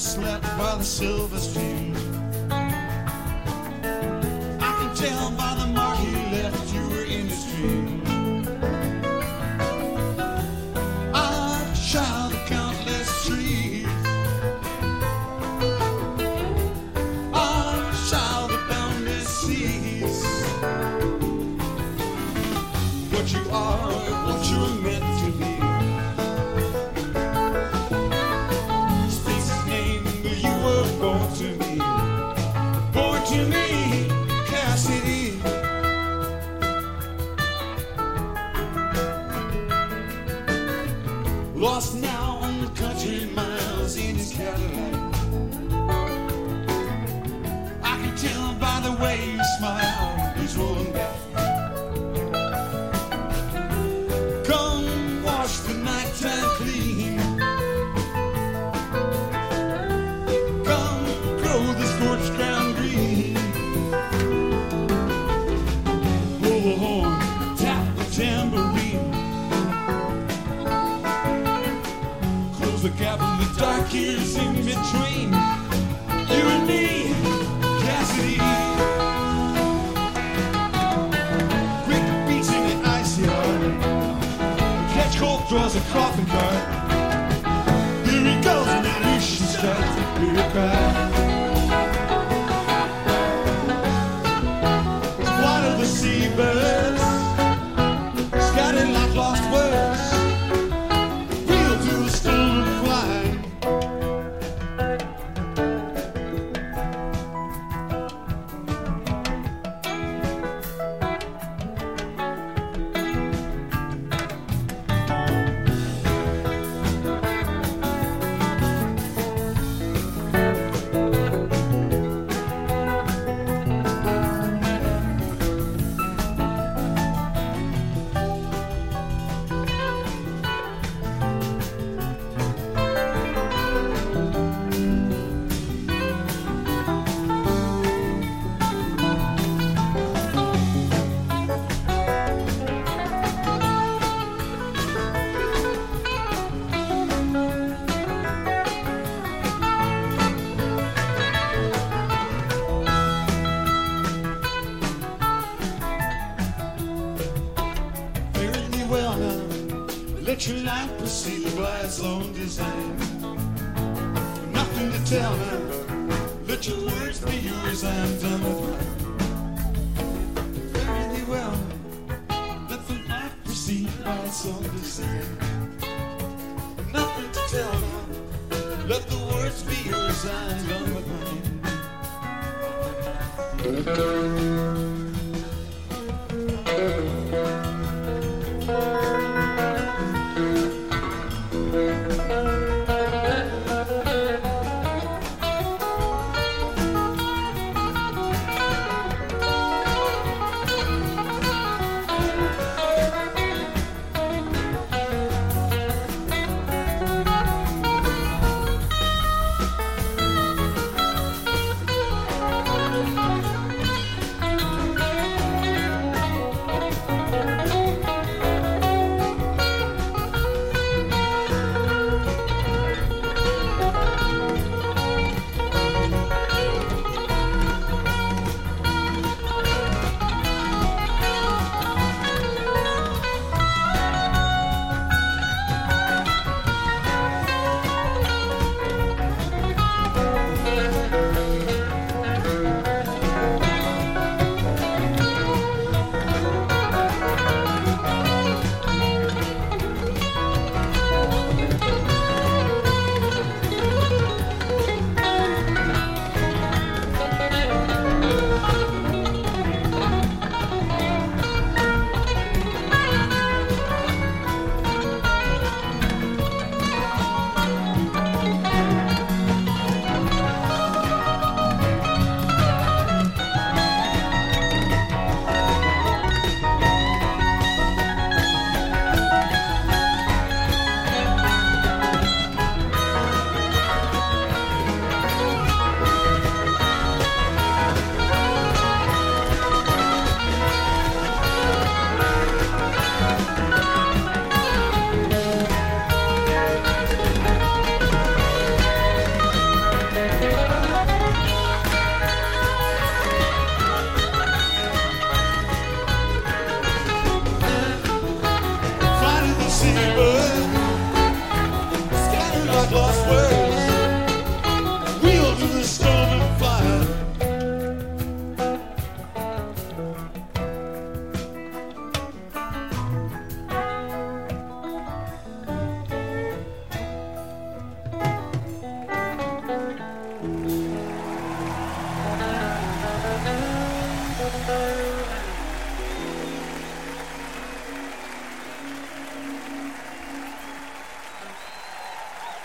slept by the silver stream. I can tell by the mark he left you were in his dream. I shall the countless trees. I shall the boundless seas. What you are, what you're meant to be. Speaks his name, you were born to me. Born to me, Cassidy. Lost now on the country miles in his Cadillac. I can tell by the way you smile, he's rolling back. Come wash the nighttime clean. Come grow the scorched ground green. Blow the horn, tap the tambourine. Close the gap in the dark years in between. You and me, Cassidy. Quick beats in the ice yard. Catch cold draws a coffin cart. Here he goes, and then you should start to hear a cry. Flight of the seabirds, scattered like lost words. Reel to the stolen flight. Let your life proceed by its own design. Nothing to tell now. Let your words be yours. I'm done with mine. Fare thee well. Let the life proceed by its own design. Nothing to tell now. Let the words be yours. I'm done with mine.